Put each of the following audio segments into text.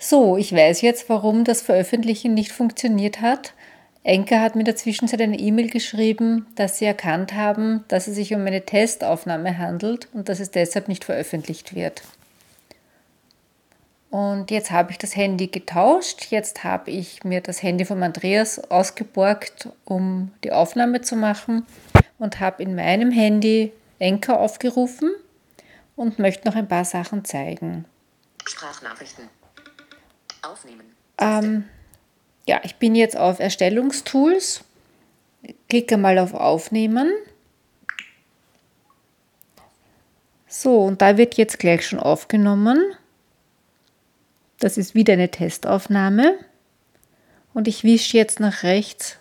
So, ich weiß jetzt, warum das Veröffentlichen nicht funktioniert hat. Anchor hat mir in der Zwischenzeit eine E-Mail geschrieben, dass sie erkannt haben, dass es sich um eine Testaufnahme handelt und dass es deshalb nicht veröffentlicht wird. Und jetzt habe ich das Handy getauscht. Jetzt habe ich mir das Handy von Andreas ausgeborgt, um die Aufnahme zu machen und habe in meinem Handy Anchor aufgerufen und möchte noch ein paar Sachen zeigen. Sprachnachrichten. Aufnehmen. Ja, ich bin jetzt auf Erstellungstools, klicke mal auf Aufnehmen. So, und da wird jetzt gleich schon aufgenommen. Das ist wieder eine Testaufnahme. Und ich wische jetzt nach rechts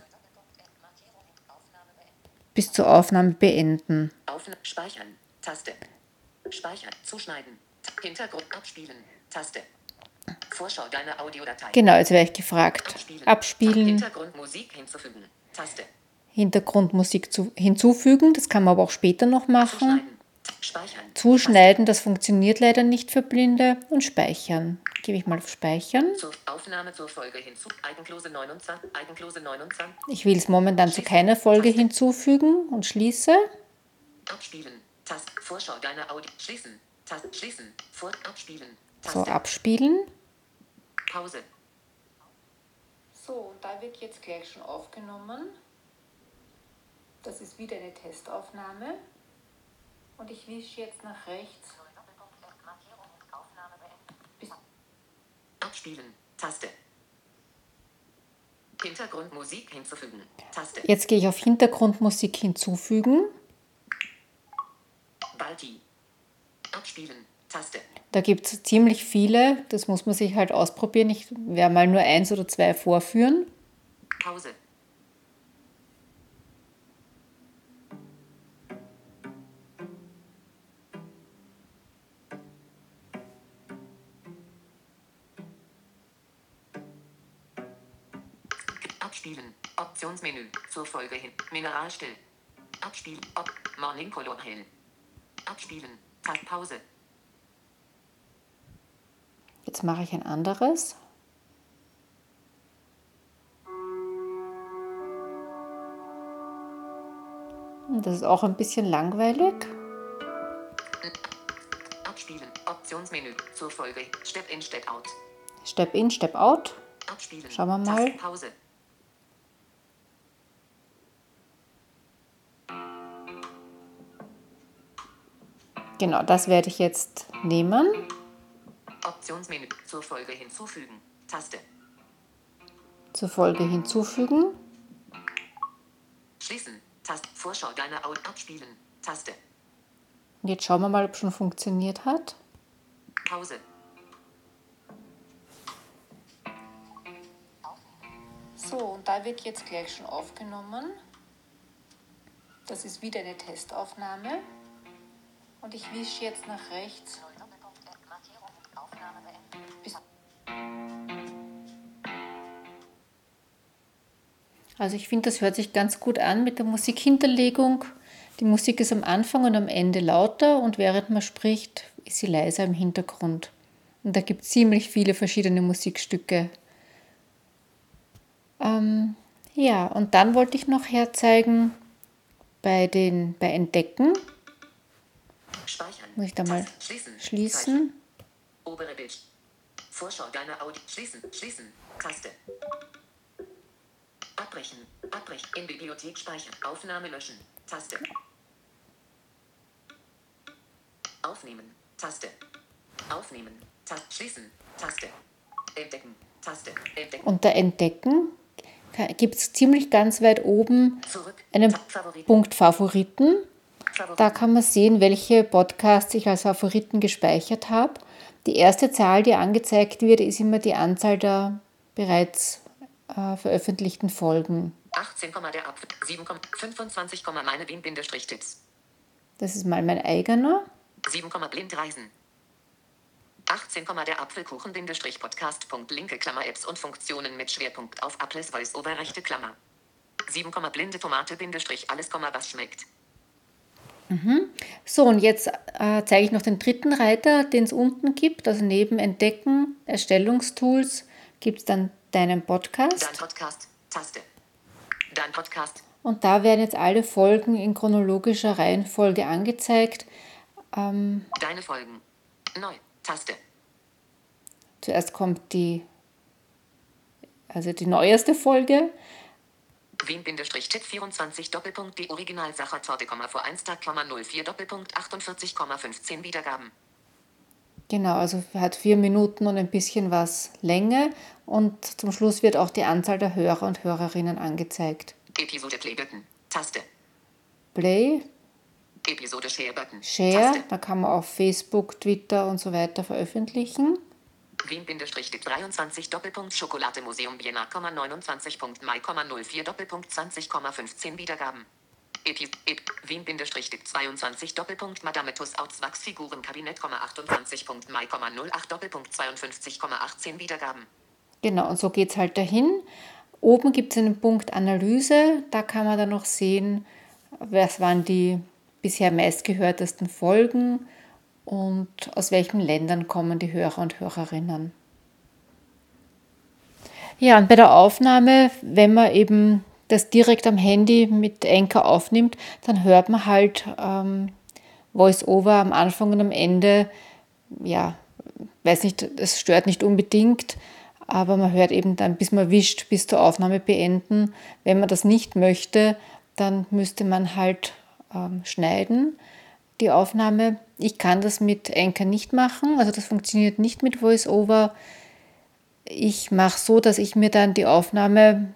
bis zur Aufnahme beenden. Speichern. Taste. Speichern. Zuschneiden. Hintergrund abspielen. Taste. Vorschau deiner Audiodatei. Genau, jetzt werde ich gefragt. Abspielen. Hintergrundmusik hinzufügen. Taste. Hintergrundmusik hinzufügen. Das kann man aber auch später noch machen. Speichern. Zuschneiden, das funktioniert leider nicht für Blinde. Und speichern. Gebe ich mal auf Speichern. Aufnahme zur Folge hinzu. Eigenklose 29. Eigenklose 29. Ich will es momentan zu keiner Folge hinzufügen und schließe. Abspielen. Taste. Vorschau deiner Audio. Schließen. Taste. Schließen. Abspielen. Taste. So, abspielen. Pause. So, und da wird jetzt gleich schon aufgenommen. Das ist wieder eine Testaufnahme. Und ich wische jetzt nach rechts. Abspielen. Taste. Hintergrundmusik hinzufügen. Taste. Jetzt gehe ich auf Hintergrundmusik hinzufügen. Balti. Abspielen. Taste. Da gibt es ziemlich viele. Das muss man sich halt ausprobieren. Ich werde mal nur 1 oder 2 vorführen. Pause. Abspielen. Optionsmenü. Zur Folge hin. Mineralstill. Abspielen. Morning Color hell. Abspielen. Pause. Jetzt mache ich ein anderes. Das ist auch ein bisschen langweilig. Abspielen. Optionsmenü. Zur Folge. Step in, Step out. Step in, Step out. Abspielen. Schauen wir mal. Pause. Genau, das werde ich jetzt nehmen. Optionsmenü. Zur Folge hinzufügen. Taste. Zur Folge hinzufügen. Schließen. Taste. Vorschau deiner Audio. Abspielen. Taste. Und jetzt schauen wir mal, ob es schon funktioniert hat. Pause. So, und da wird jetzt gleich schon aufgenommen. Das ist wieder eine Testaufnahme. Und ich wische jetzt nach rechts. Also ich finde, das hört sich ganz gut an mit der Musikhinterlegung. Die Musik ist am Anfang und am Ende lauter und während man spricht, ist sie leiser im Hintergrund. Und da gibt es ziemlich viele verschiedene Musikstücke. Ja, und dann wollte ich noch herzeigen bei Entdecken. Speichern. Muss ich da mal schließen. Obere Bild. Vorschau deiner Audio. Schließen. Taste. Abbrechen. In Bibliothek speichern. Aufnahme löschen. Taste. Aufnehmen. Taste. Aufnehmen. Taste. Schließen. Taste. Entdecken. Taste. Entdecken. Unter Entdecken gibt es ziemlich ganz weit oben einen Punkt Favoriten. Da kann man sehen, welche Podcasts ich als Favoriten gespeichert habe. Die erste Zahl, die angezeigt wird, ist immer die Anzahl der bereits veröffentlichten Folgen. 18, der Apfel, 7, 25, meine Wien-Tipps. Das ist mal mein eigener. 7, Blindreisen. 18, der Apfelkuchen-Podcast. Linke Klammer Apps und Funktionen mit Schwerpunkt auf Apples Voice-Over rechte Klammer. 7, blinde Tomate-alles, was schmeckt. So, und jetzt zeige ich noch den dritten Reiter, den es unten gibt. Also neben Entdecken, Erstellungstools gibt es dann deinen Podcast. Dein Podcast, Taste. Dein Podcast. Und da werden jetzt alle Folgen in chronologischer Reihenfolge angezeigt. Deine Folgen. Neu. Taste. Zuerst kommt die neueste Folge. Wien-Tipp 24 Doppelpunkt die Originalsacher-Torte, vor 1 Tag, 04 Doppelpunkt 48,15 Wiedergaben. Genau, also hat 4 Minuten und ein bisschen was Länge. Und zum Schluss wird auch die Anzahl der Hörer und Hörerinnen angezeigt. Episode Play-Button. Taste. Play, Episode Share-Button. Share, Taste. da kann man auf Facebook, Twitter und so weiter veröffentlichen. Wien-Tipp 23 Doppelpunkt Schokolade Museum Vienna, 29. Mai, 04 Doppelpunkt 20,15 Wiedergaben. Wien-Tipp 22 Doppelpunkt Madame Tussauds Wachsfigurenkabinett, 28. Mai, 08 Doppelpunkt 52,18 Wiedergaben. Genau, und so geht es halt dahin. Oben gibt es einen Punkt Analyse, da kann man dann noch sehen, was waren die bisher meistgehörtesten Folgen und aus welchen Ländern kommen die Hörer und Hörerinnen. Ja, und bei der Aufnahme, wenn man eben das direkt am Handy mit Anchor aufnimmt, dann hört man halt Voice-Over am Anfang und am Ende. Ja, weiß nicht, es stört nicht unbedingt, aber man hört eben dann, bis man wischt, bis zur Aufnahme beenden. Wenn man das nicht möchte, dann müsste man halt schneiden, die Aufnahme. Ich kann das mit Anchor nicht machen, also das funktioniert nicht mit VoiceOver. Ich mache so, dass ich mir dann die Aufnahme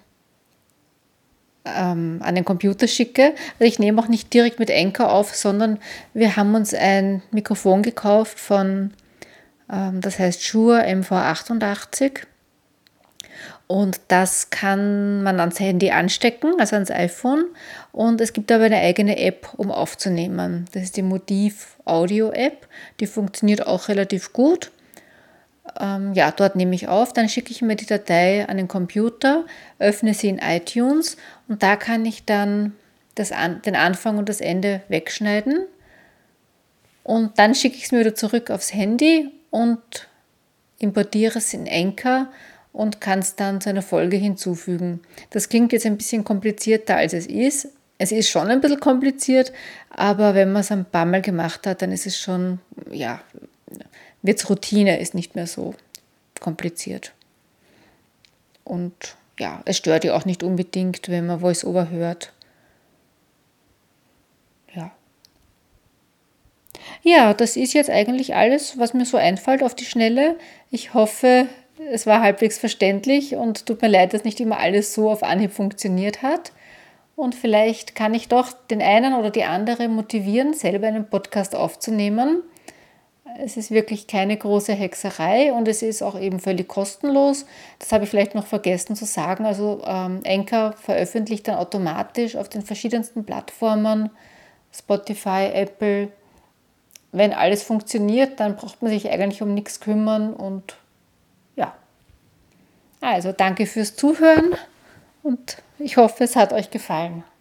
an den Computer schicke. Also ich nehme auch nicht direkt mit Anchor auf, sondern wir haben uns ein Mikrofon gekauft von, das heißt Shure MV88. Und das kann man ans Handy anstecken, also ans iPhone. Und es gibt aber eine eigene App, um aufzunehmen. Das ist die Motiv Audio App. Die funktioniert auch relativ gut. Ja, dort nehme ich auf, dann schicke ich mir die Datei an den Computer, öffne sie in iTunes und da kann ich dann den Anfang und das Ende wegschneiden. Und dann schicke ich es mir wieder zurück aufs Handy und importiere es in Anchor und kann es dann zu einer Folge hinzufügen. Das klingt jetzt ein bisschen komplizierter, als es ist. Es ist schon ein bisschen kompliziert, aber wenn man es ein paar Mal gemacht hat, dann ist es schon, ja, wird es Routine, ist nicht mehr so kompliziert. Und ja, es stört ja auch nicht unbedingt, wenn man Voice-Over hört. Ja, das ist jetzt eigentlich alles, was mir so einfällt auf die Schnelle. Ich hoffe, es war halbwegs verständlich und tut mir leid, dass nicht immer alles so auf Anhieb funktioniert hat. Und vielleicht kann ich doch den einen oder die andere motivieren, selber einen Podcast aufzunehmen. Es ist wirklich keine große Hexerei und es ist auch eben völlig kostenlos. Das habe ich vielleicht noch vergessen zu sagen. Also Anchor veröffentlicht dann automatisch auf den verschiedensten Plattformen, Spotify, Apple. Wenn alles funktioniert, dann braucht man sich eigentlich um nichts kümmern und ja. Also danke fürs Zuhören und ich hoffe, es hat euch gefallen.